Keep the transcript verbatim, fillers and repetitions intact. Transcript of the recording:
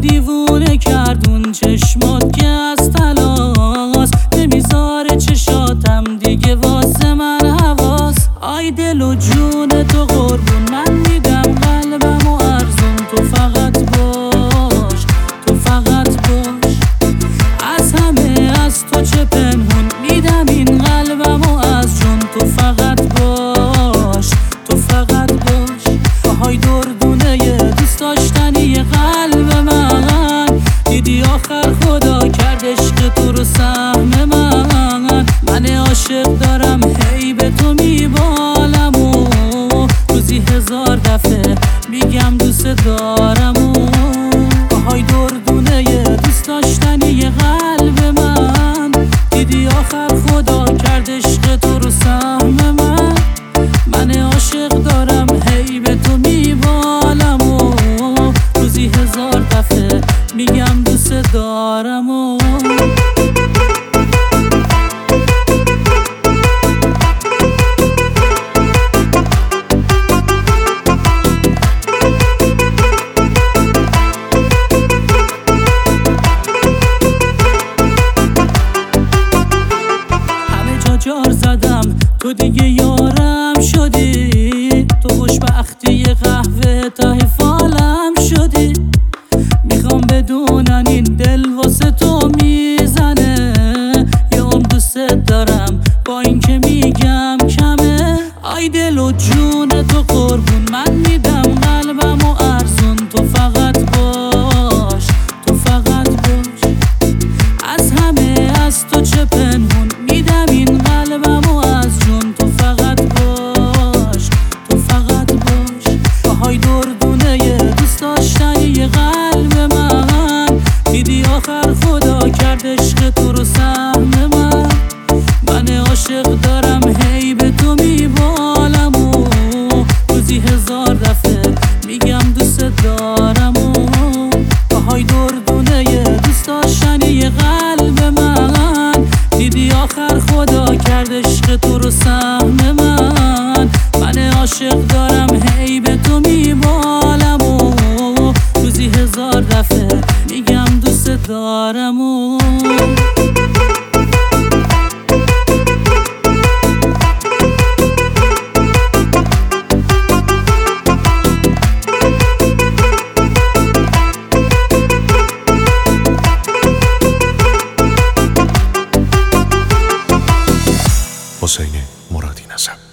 دیوونه کردون چشمات که از طلاست، نمیذاره چشاتم دیگه واسه من حواس. آی دل و جون تو قربون من میدم قلبم و ارزون، تو فقط باش تو فقط باش. از همه از تو چه پنهون میدم این قلبم و از جون، تو فقط باش تو فقط باش. آهای دردونه دوست داشتنی قلب من، دیدی آخر خدا کرد عشق تو رو سهم من. من عاشق دارم هی به تو میبالم و روزی هزار دفعه میگم دوست دارم و آهای دردونه دوست داشتنی قلب من، دیدی آخر خدا کرد عشق تو رو سهم من. من عاشق دارم هی به تو میبالم و روزی هزار دفعه میگم دوست دارم و جار زدم تو دیگه یارم شدی، تو خوشبختی قهوه ته فالم شدی. میخوام بدونن این دل واسه تو میزنه یا اون دوست دارم با این که میگم کمه. آی دل و جون تو قربون من میدم قلبم و ارزون، تو فقط باش تو فقط باش. از همه از تو چه پنهون میدم این قلبم و از جون، تو فقط باش تو فقط باش. آهای دردونه دوست داشتنی قلب من، دیدی آخر خدا کرد عشق تو رو سهم من. من عاشق دارم هی به تو میبالم و روزی هزار دفعه میگم دوست دارم و آهای دردونه دوست داشتنی قلب من، دیدی آخر خدا کرد عشق تو رو سهم من. من عاشق دارم هی به تو میبالم و روزی هزار دفعه میگم دوست دارم و حسین مرادی نژاد.